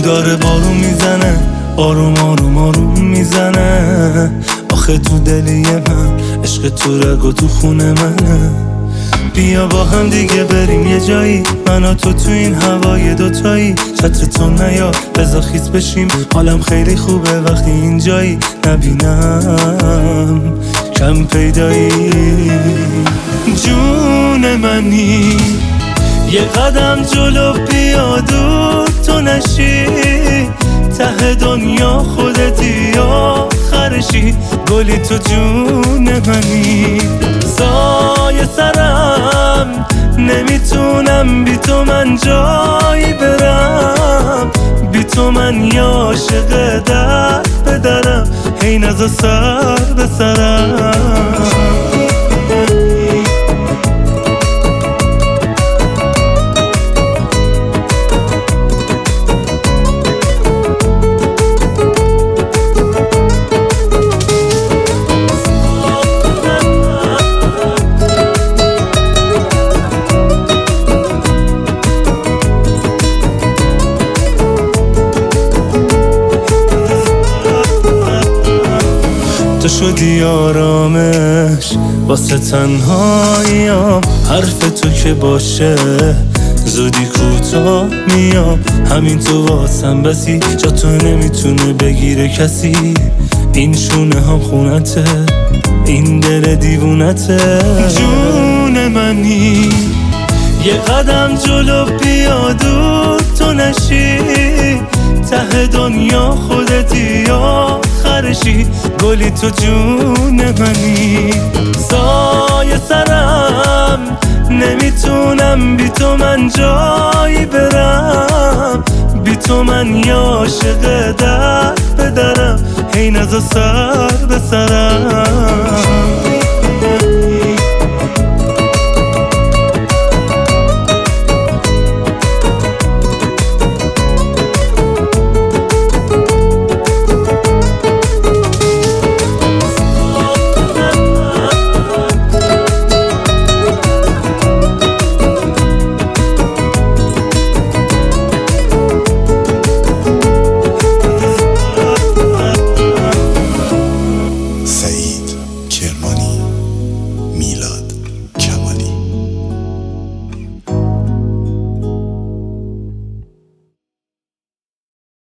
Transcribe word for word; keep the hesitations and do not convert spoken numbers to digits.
داره بارون میزنه، آروم آروم آروم میزنه. آخه تو دلی من عشق تو رگ و تو خونه منه. بیا با هم دیگه بریم یه جایی، من و تو تو این هوای دوتایی. چتر تو نیا بذار خیس بشیم، حالم خیلی خوبه وقتی اینجایی. نبینم کم پیدایی، جون منی. یه قدم جلو بیا دور تو نشی، ته دنیا خودتی آخرشی. گلی تو جون منی، سایه سرم نمیتونم بی تو من جایی برم. بی تو من یا عاشق در به درم، هی نزا سر به سرم. تو شدی آرامش واسه تنهاییام، حرف تو که باشه زودی کوتاه میام. همین تو واسم بسی، جا تو نمیتونه بگیره کسی. این شونه هم خونته، این دل دیوونته. جون منی، یه قدم جلو بیا دور تو نشی، ته دنیا خودتی آخرشی. گلی تو جون منی، سایه سرم نمیتونم بی تو من جایی برم. بی تو من یا عاشق در به درم، هی نزا سر به سر.